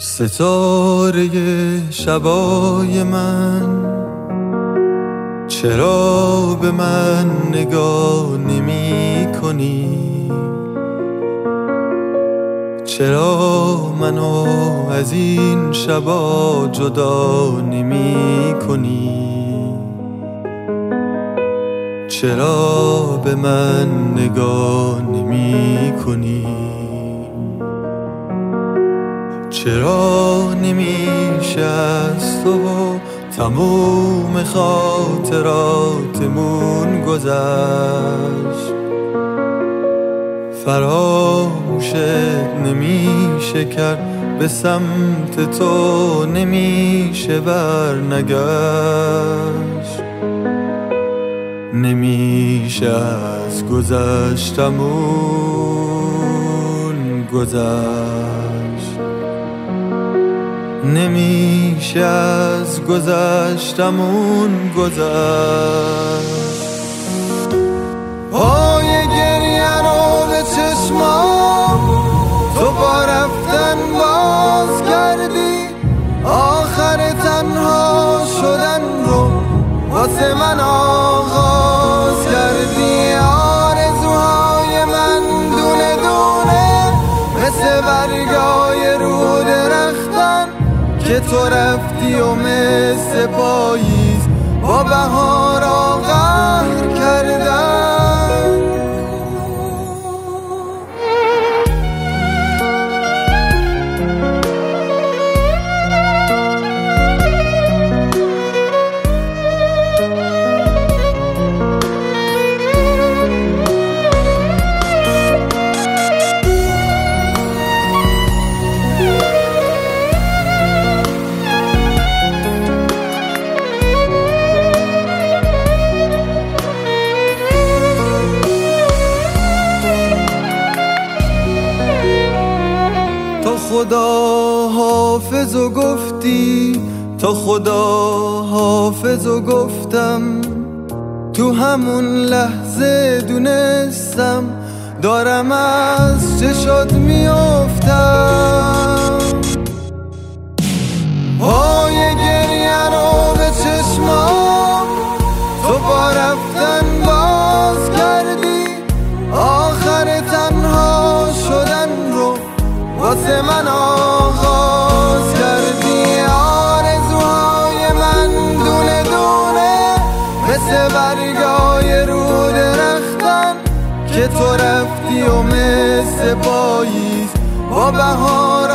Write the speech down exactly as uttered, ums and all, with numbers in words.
ستاره شبای من، چرا به من نگاه نمی کنی؟ چرا منو از این شبا جدا نمی کنی؟ چرا به من نگاه نمی کنی؟ چرا نمیشه از تو تموم خاطراتمون گذشت؟ فراموشت نمیشه کرد، به سمت تو نمیشه برنگشت. نمیشه از گذشتمون گذشت. نمیشه از گذشتمون گذشت. پای گریه رو به چشمام تو با رفتن باز کردی، آخر تنها شدن رو واسه من آغاز کردی. آرزوهای من دونه دونه مثل برگای رو درختن که تو رفتی و مثل پاییز با بهارا قهر کردن. خدا حافظ و گفتی، تا خدا حافظ و گفتم، تو همون لحظه دونستم دارم از چشات میافتم. پای گریه رو به چشمام تو با رفتن باز کردی، آخر تنها شدن رو واسه من آغاز کردی. آرزوهای من دونه دونه مثل برگای رو درختن که تو رفتی و مثل پاییز با بهار